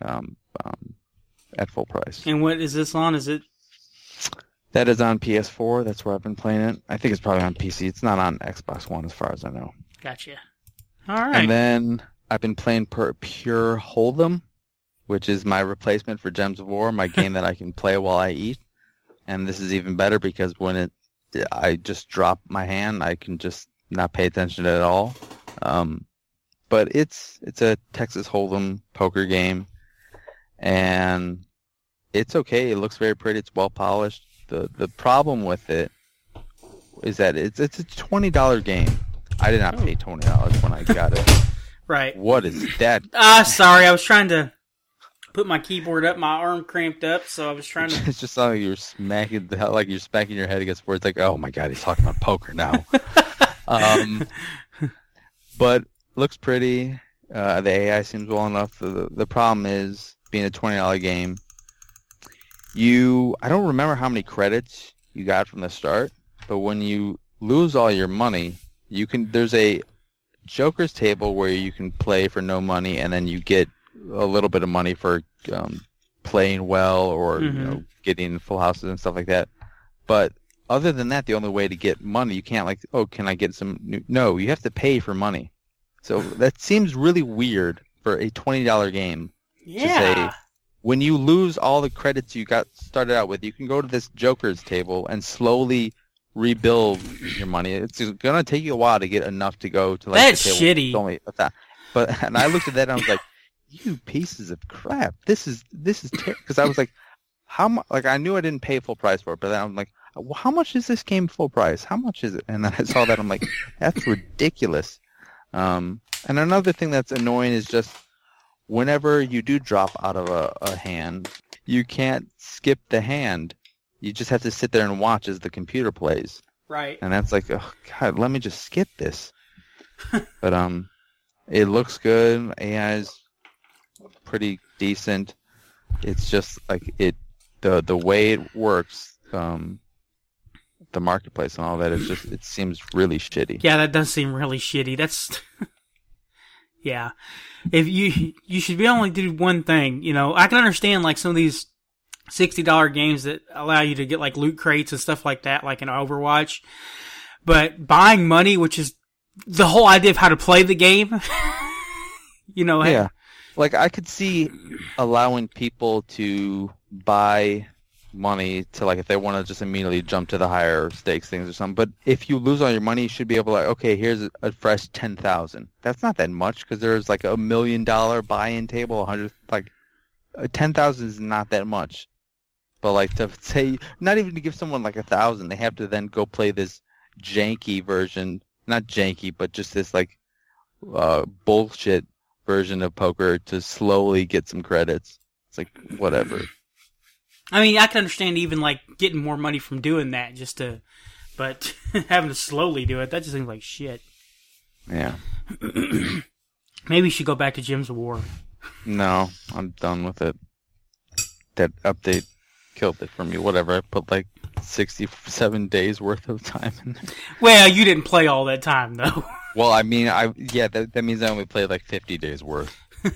at full price. And what is this on? Is it? That is on PS4. That's where I've been playing it. I think it's probably on PC. It's not on Xbox One as far as I know. Gotcha. All right. And then I've been playing Pure Hold'em, which is my replacement for Gems of War, my game that I can play while I eat. And this is even better because when I just drop my hand, I can just not pay attention to it at all. But it's a Texas Hold'em poker game, and it's okay. It looks very pretty. It's well polished. The problem with it is that it's a $20 game. I did not pay $20 when I got it. Right. What is that? Sorry. I was trying to put my keyboard up. My arm cramped up, so I was trying to... It's just like you're smacking your head against words. Like, oh my god, he's talking about poker now. But looks pretty. The AI seems well enough. The problem is, being a $20 game, I don't remember how many credits you got from the start, but when you lose all your money, there's a Joker's table where you can play for no money, and then you get a little bit of money for playing well or getting full houses and stuff like that. But other than that, the only way to get money, you can't can I get some new... No, you have to pay for money. So that seems really weird for a $20 game. Yeah. To say, when you lose all the credits you got started out with, you can go to this Joker's table and slowly rebuild your money. It's going to take you a while to get enough to go to that's the table. shitty. It's only and I looked at that and I was like, you pieces of crap. This is because I was like, how much? Like, I knew I didn't pay full price for it, but then I'm like, how much is this game full price? How much is it? And then I saw that, I'm like, that's ridiculous. And another thing that's annoying is just whenever you do drop out of a hand, you can't skip the hand. You just have to sit there and watch as the computer plays. Right. And that's like, oh god, let me just skip this. But it looks good. AI's pretty decent. It's just like the way it works, the marketplace and all that. It seems really shitty. Yeah, that does seem really shitty. That's yeah. If you should be only do one thing. I can understand like some of these $60 games that allow you to get like loot crates and stuff like that, like in Overwatch. But buying money, which is the whole idea of how to play the game, Yeah. Like, I could see allowing people to buy money to, like, if they want to just immediately jump to the higher stakes things or something. But if you lose all your money, you should be able to, like, okay, here's a fresh 10,000. That's not that much because there's like $1 million buy-in table, 100, like, 10,000 is not that much. But like to say, not even to give someone like 1,000, they have to then go play this janky version, not janky, but just this like bullshit version of poker to slowly get some credits. It's like, whatever. I mean, I can understand even like getting more money from doing that just to But having to slowly do it, that just seems like shit. Yeah. Maybe you should go back to Gems of War. No, I'm done with it. That update killed it for me. Whatever, I put like 67 days worth of time in there. Well, you didn't play all that time, though. Well, I mean, that means I only played like 50 days worth.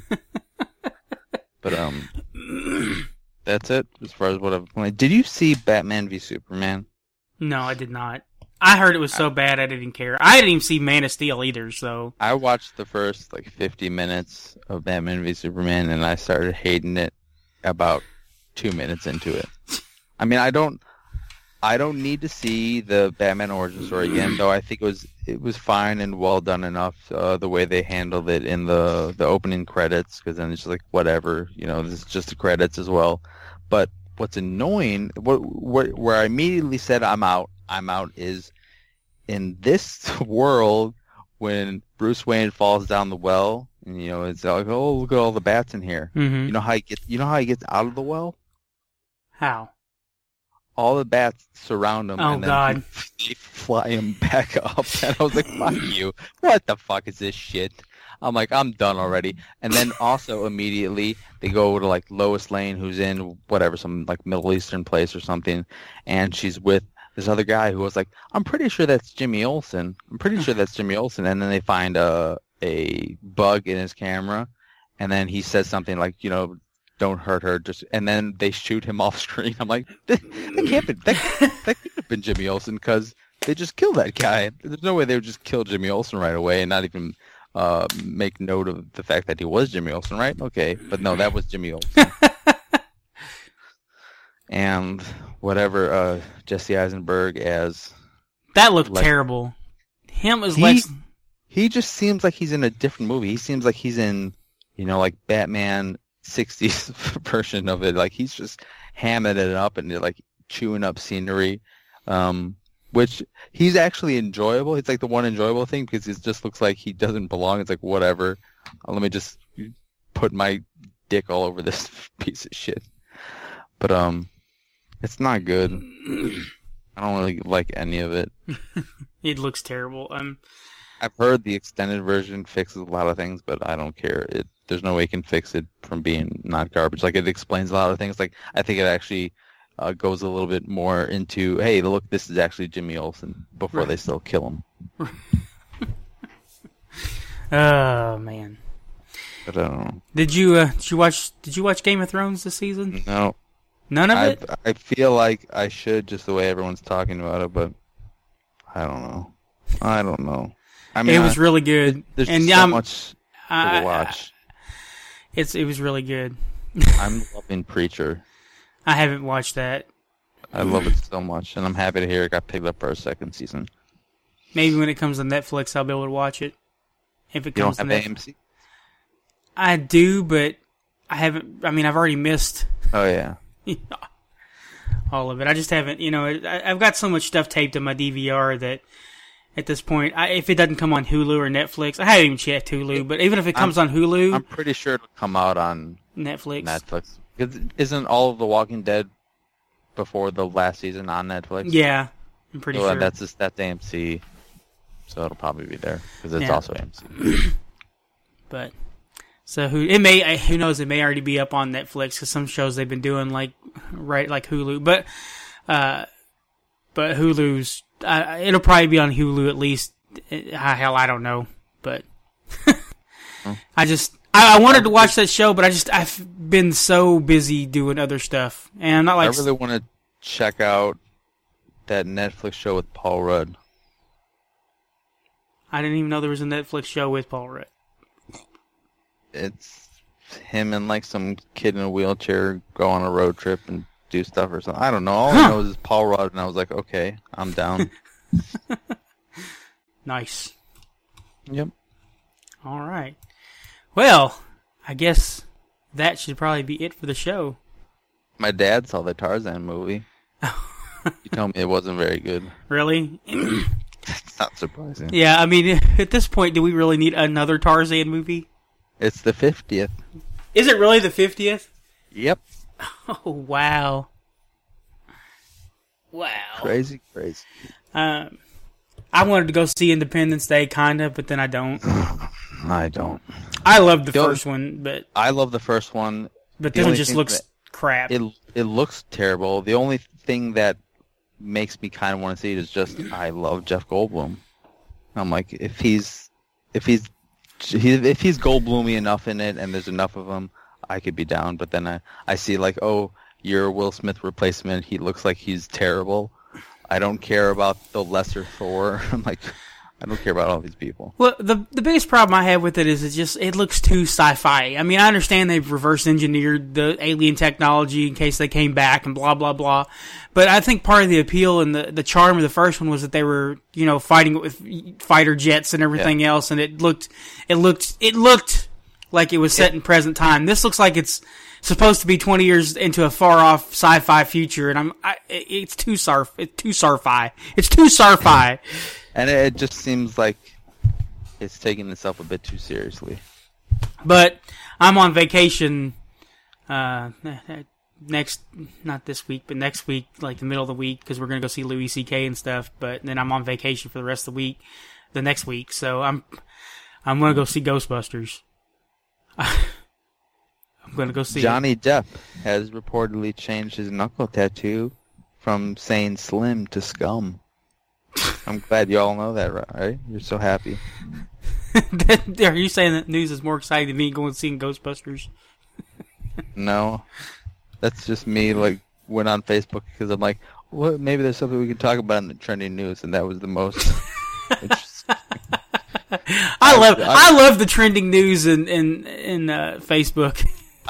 But that's it as far as what I've played. Did you see Batman v Superman? No, I did not. I heard it was so bad I didn't care. I didn't even see Man of Steel either, so... I watched the first, 50 minutes of Batman v Superman, and I started hating it about 2 minutes into it. I mean, I don't need to see the Batman origin story again, though I think it was fine and well done enough, the way they handled it in the opening credits, because then it's just like, whatever, this is just the credits as well. But what's annoying, where I immediately said I'm out is in this world when Bruce Wayne falls down the well and it's like, oh, look at all the bats in here. Mm-hmm. You know how he gets out of the well? How? All the bats surround him Oh, and then God. they fly him back up. And I was like, fuck you. What the fuck is this shit? I'm like, I'm done already. And then also immediately they go to Lois Lane, who's in whatever, some Middle Eastern place or something, and she's with this other guy who was like, I'm pretty sure that's Jimmy Olsen. And then they find a bug in his camera, and then he says something like, don't hurt her. And then they shoot him off screen. I'm like, that can't be. That could have been Jimmy Olsen because they just killed that guy. There's no way they would just kill Jimmy Olsen right away and not even make note of the fact that he was Jimmy Olsen, right? Okay, but no, that was Jimmy Olsen. And whatever, Jesse Eisenberg as... That looked terrible. Him as Lex... He just seems like he's in a different movie. He seems like he's in, Batman 60s version of it. He's just hamming it up and chewing up scenery, which he's actually enjoyable. It's the one enjoyable thing because it just looks like he doesn't belong. It's whatever. Let me just put my dick all over this piece of shit. But it's not good. I don't really like any of it. It looks terrible. I've heard the extended version fixes a lot of things, but I don't care. There's no way you can fix it from being not garbage. It explains a lot of things. I think it actually goes a little bit more into, hey, look, this is actually Jimmy Olsen before they still kill him. Oh man! But I don't know. Did you watch Game of Thrones this season? No. None of it? I feel like I should, just the way everyone's talking about it, but I don't know. I mean, it was really good. There's and so much to watch. It was really good. I'm loving Preacher. I haven't watched that. I love it so much, and I'm happy to hear it got picked up for a second season. Maybe when it comes to Netflix, I'll be able to watch it. If it comes to Netflix. AMC? I do, but I haven't. I mean, I've already missed. Oh yeah. All of it. I just haven't. I've got so much stuff taped in my DVR that at this point, if it doesn't come on Hulu or Netflix, I haven't even checked Hulu. But even if it comes on Hulu, I'm pretty sure it'll come out on Netflix. Because isn't all of The Walking Dead before the last season on Netflix? Yeah, I'm pretty sure. That's AMC, so it'll probably be there because it's also AMC. But so who knows? It may already be up on Netflix because some shows they've been doing like Hulu, but Hulu's it'll probably be on Hulu at least. Hell, I don't know, but I wanted to watch that show, but I've been so busy doing other stuff, and I'm not I really want to check out that Netflix show with Paul Rudd. I didn't even know there was a Netflix show with Paul Rudd. It's him and some kid in a wheelchair go on a road trip and do stuff or something. I don't know. All I know is Paul Rudd, and I was like, okay, I'm down. Nice. Yep. All right. Well, I guess that should probably be it for the show. My dad saw the Tarzan movie. He told me it wasn't very good. Really? That's not surprising. Yeah, I mean, at this point, do we really need another Tarzan movie? It's the 50th. Is it really the 50th? Yep. Oh, wow. Wow. Crazy. I wanted to go see Independence Day, kind of, but then I don't. I don't. I loved the first one, but I love the first one. But this one just looks crap. It looks terrible. The only thing that makes me kind of want to see it is just I love Jeff Goldblum. I'm like, if he's Goldbloomy enough in it, and there's enough of him, I could be down. But then I see like, oh, you're a Will Smith replacement. He looks like he's terrible. I don't care about the lesser Thor. I'm like, I don't care about all these people. Well, the biggest problem I have with it is it looks too sci-fi. I mean, I understand they've reverse engineered the alien technology in case they came back and blah blah blah, but I think part of the appeal and the charm of the first one was that they were, you know, fighting with fighter jets and everything else, and it looked like it was set in present time. This looks like it's supposed to be 20 years into a far-off sci-fi future, and it's too sci-fi. It's too sci-fi. And it just seems like it's taking itself a bit too seriously. But I'm on vacation not this week, but next week, like the middle of the week, because we're going to go see Louis C.K. and stuff, but then I'm on vacation for the rest of the week, the next week, so I'm going to go see Ghostbusters. I'm going to go see Johnny Depp has reportedly changed his knuckle tattoo from saying Slim to Scum. I'm glad you all know that, right? You're so happy. Are you saying that news is more exciting than me going and seeing Ghostbusters? No. That's just me, like, went on Facebook because I'm like, well, maybe there's something we can talk about in the trending news, and that was the most interesting. I love the trending news in Facebook.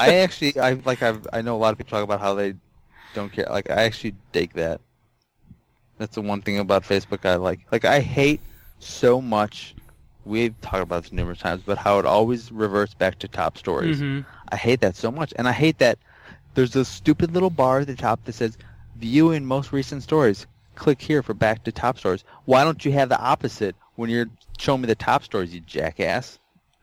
I know a lot of people talk about how they don't care. Like, I actually dig that. That's the one thing about Facebook I like. Like, I hate so much, we've talked about this numerous times, but how it always reverts back to top stories. Mm-hmm. I hate that so much. And I hate that there's this stupid little bar at the top that says, viewing most recent stories. Click here for back to top stories. Why don't you have the opposite when you're showing me the top stories, you jackass?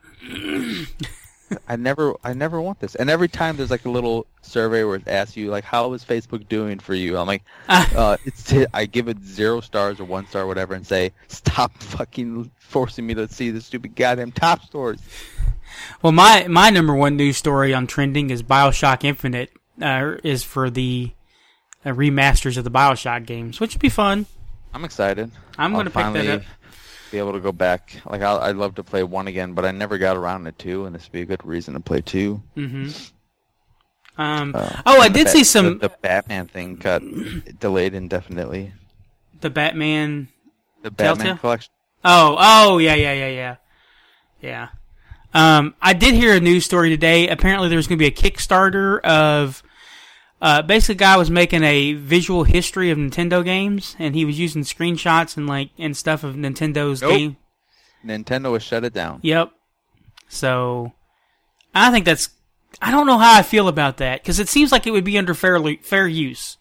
I never want this. And every time there's like a little survey where it asks you like, how is Facebook doing for you? I'm like, I give it 0 stars or 1 star or whatever and say, stop fucking forcing me to see the stupid goddamn top stories. Well, my number one news story on trending is BioShock Infinite is for the remasters of the BioShock games, which would be fun. I'm excited. I'm going to pick that up. Be able to go back. Like, I'd love to play 1 again, but I never got around to 2, and this would be a good reason to play 2. Mm-hmm. I did see some... The Batman thing got delayed indefinitely. The Batman collection. Oh, yeah. Yeah. I did hear a news story today. Apparently there's going to be a Kickstarter of... basically, a guy was making a visual history of Nintendo games, and he was using screenshots and stuff of Nintendo's game. Nintendo has shut it down. Yep. So, I think that's... I don't know how I feel about that, because it seems like it would be under fair use.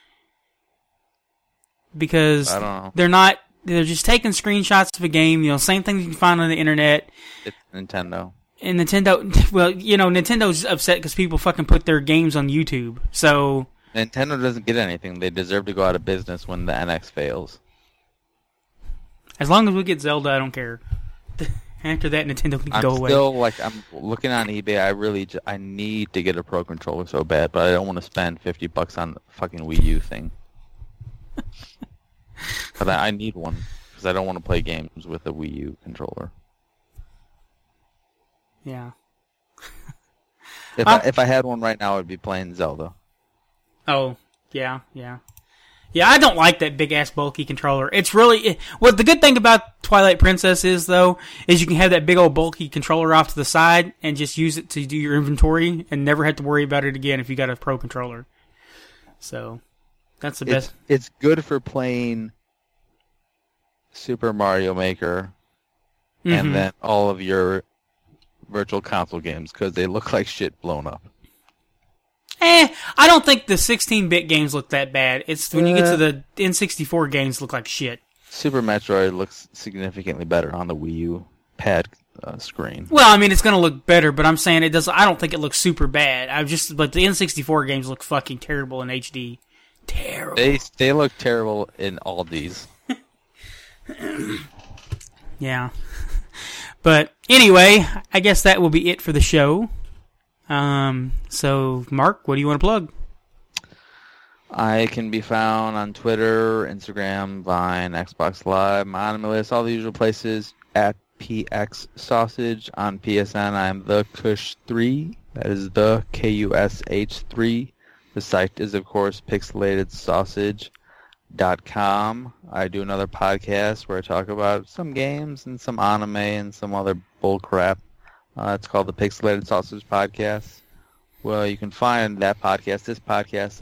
Because I don't know. They're just taking screenshots of a game, same thing you can find on the internet. It's Nintendo. And Nintendo, well, Nintendo's upset because people fucking put their games on YouTube. So Nintendo doesn't get anything. They deserve to go out of business when the NX fails. As long as we get Zelda, I don't care. After that, Nintendo can go away. I'm looking on eBay. I need to get a Pro Controller so bad, but I don't want to spend $50 on the fucking Wii U thing. But I need one because I don't want to play games with a Wii U controller. Yeah. If I had one right now, I'd be playing Zelda. Oh, yeah. Yeah, I don't like that big-ass bulky controller. It's really... Well, the good thing about Twilight Princess is you can have that big old bulky controller off to the side and just use it to do your inventory and never have to worry about it again if you got a Pro Controller. So, that's the best. It's good for playing Super Mario Maker and then all of your Virtual Console games because they look like shit blown up. I don't think the 16-bit games look that bad. It's when you get to the N64 games look like shit. Super Metroid looks significantly better on the Wii U pad screen. Well, I mean, it's going to look better, but I'm saying it does. I don't think it looks super bad. But the N64 games look fucking terrible in HD. Terrible. They look terrible in all these. Yeah. But anyway, I guess that will be it for the show. So, Mark, what do you want to plug? I can be found on Twitter, Instagram, Vine, Xbox Live, my anime list, all the usual places at PX Sausage. On PSN, I'm the Kush3. That is the KUSH3. The site is, of course, pixelatedsausage.com. I do another podcast where I talk about some games and some anime and some other bull crap. It's called the Pixelated Sausage Podcast. Well, you can find that podcast, this podcast,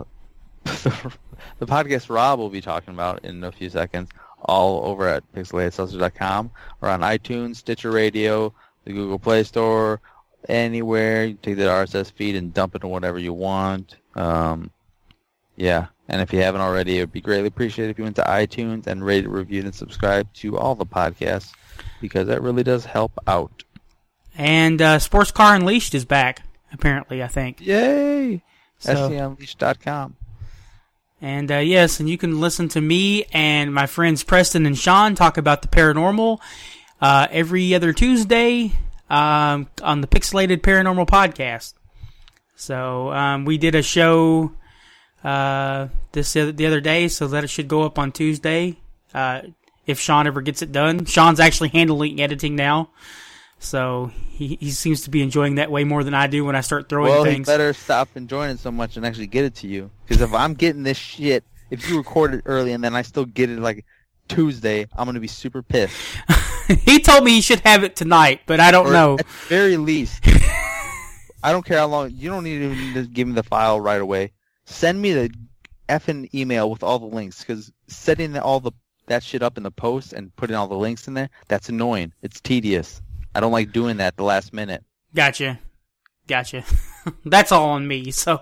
the podcast Rob will be talking about in a few seconds, all over at pixelatedsausage.com or on iTunes, Stitcher Radio, the Google Play Store, anywhere. You take the RSS feed and dump it on whatever you want. Yeah, and if you haven't already, it would be greatly appreciated if you went to iTunes and rated, reviewed, and subscribed to all the podcasts, because that really does help out. And Sports Car Unleashed is back, apparently, I think. Yay! So, SCUnleashed.com. And yes, and you can listen to me and my friends Preston and Sean talk about the paranormal every other Tuesday on the Pixelated Paranormal Podcast. So we did a show the other day, so that it should go up on Tuesday if Sean ever gets it done. Sean's actually handling editing now, so he seems to be enjoying that way more than I do when I start throwing things. Well, he better stop enjoying it so much and actually get it to you. Because if I'm getting this shit, if you record it early and then I still get it like Tuesday, I'm going to be super pissed. He told me he should have it tonight, but I don't know. At the very least, I don't care how long. You don't need to even give me the file right away. Send me the effing email with all the links, because setting that shit up in the post and putting all the links in there, that's annoying. It's tedious. I don't like doing that at the last minute. Gotcha. That's all on me, so.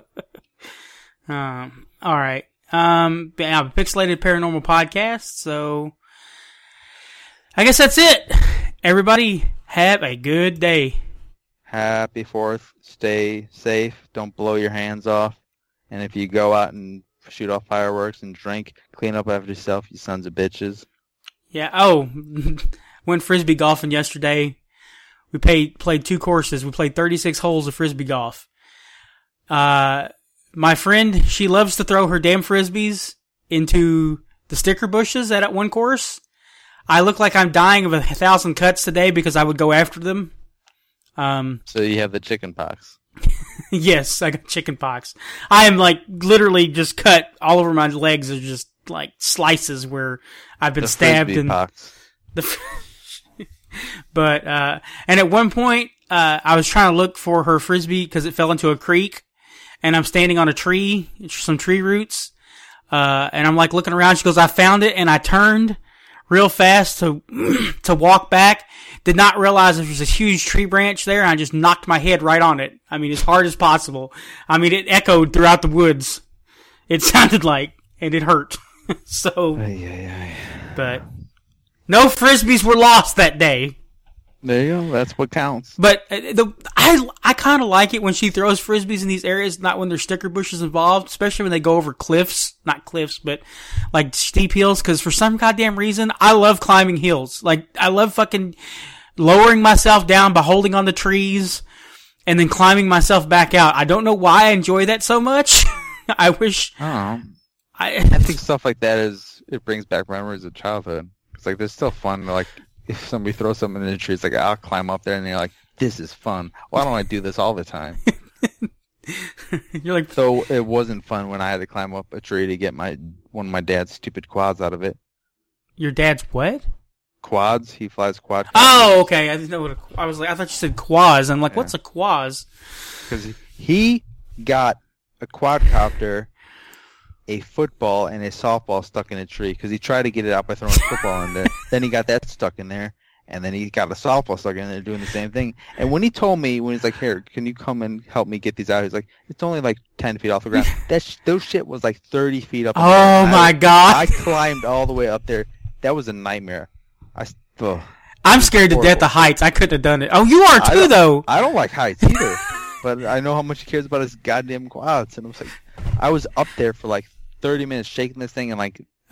Alright. Pixelated Paranormal Podcast, so. I guess that's it. Everybody, have a good day. Happy 4th. Stay safe. Don't blow your hands off. And if you go out and shoot off fireworks and drink, clean up after yourself, you sons of bitches. Yeah, went frisbee golfing yesterday. We played 2 courses. We played 36 holes of frisbee golf. My friend, she loves to throw her damn frisbees into the sticker bushes at one course. I look like I'm dying of 1,000 cuts today because I would go after them. So you have the chicken pox. Yes, I got chicken pox. I am literally just cut all over my legs. Are just like slices where I've been stabbed. Frisbee pox. But and at one point, I was trying to look for her frisbee because it fell into a creek, and I'm standing on a tree, some tree roots, and I'm looking around. She goes, "I found it," and I turned real fast to walk back. Did not realize there was a huge tree branch there, and I just knocked my head right on it. I mean, as hard as possible. I mean, it echoed throughout the woods. It sounded like, and it hurt. So, but no frisbees were lost that day. There you go. That's what counts. But I kind of like it when she throws frisbees in these areas, not when there's sticker bushes involved, especially when they go over cliffs. Not cliffs, but like steep hills, because for some goddamn reason, I love climbing hills. I love fucking lowering myself down by holding on the trees and then climbing myself back out. I don't know why I enjoy that so much. I wish... I don't know. I think stuff like that it brings back memories of childhood. It's there's still fun, if somebody throws something in the tree, it's I'll climb up there, and you're like, this is fun. Why don't I do this all the time? You're like... So it wasn't fun when I had to climb up a tree to get one of my dad's stupid quads out of it. Your dad's what? Quads. He flies quad. Oh, okay. I didn't know what I was like. I thought you said quaz. I'm like, what's a quaz? Because he got a quadcopter, a football, and a softball stuck in a tree because he tried to get it out by throwing a football in there. Then he got that stuck in there, and then he got a softball stuck in there doing the same thing. And when he told me, when he's like, "Here, can you come and help me get these out?" He's like, "It's only 10 feet off the ground." Those shit was 30 feet up. Oh my god! I climbed all the way up there. That was a nightmare. I'm scared to death of heights. I couldn't have done it. Oh, you are too, though. I don't like heights either, but I know how much he cares about his goddamn quads. And I was up there for 30 minutes shaking this thing and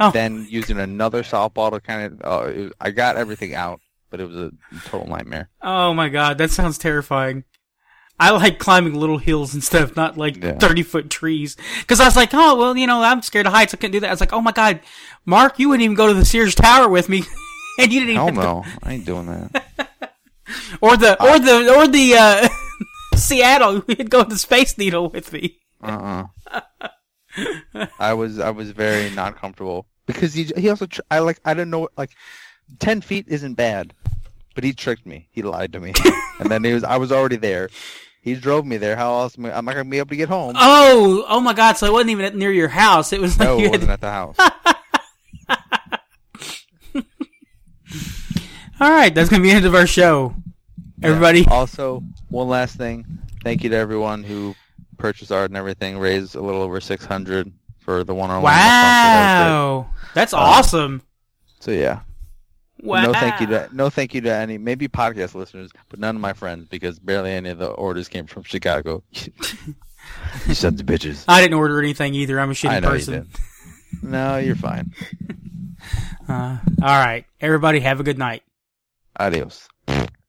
then using another softball to kind of, I got everything out, but it was a total nightmare. Oh my god, that sounds terrifying. I like climbing little hills and stuff, not like 30-foot trees. Because I was like, oh, well, I'm scared of heights. I couldn't do that. I was like, oh my god, Mark, you wouldn't even go to the Sears Tower with me. And you didn't even no, I ain't doing that. or the Seattle, you'd go to Space Needle with me. I was very not comfortable. Because he also, I didn't know, 10 feet isn't bad. But he tricked me. He lied to me. And then I was already there. He drove me there. How else am I not going to be able to get home? Oh my god, so it wasn't even near your house. It was like it wasn't at the house. Alright, that's going to be the end of our show. Everybody. Yeah. Also, one last thing. Thank you to everyone who purchased art and everything. Raised a little over $600 for the one-on-one. Wow. That's awesome. So yeah. Wow. No thank you to any, maybe podcast listeners, but none of my friends, because barely any of the orders came from Chicago. You sons of bitches. I didn't order anything either. I'm a shitty person. You didn't. No, you're fine. All right. Everybody have a good night. Adios.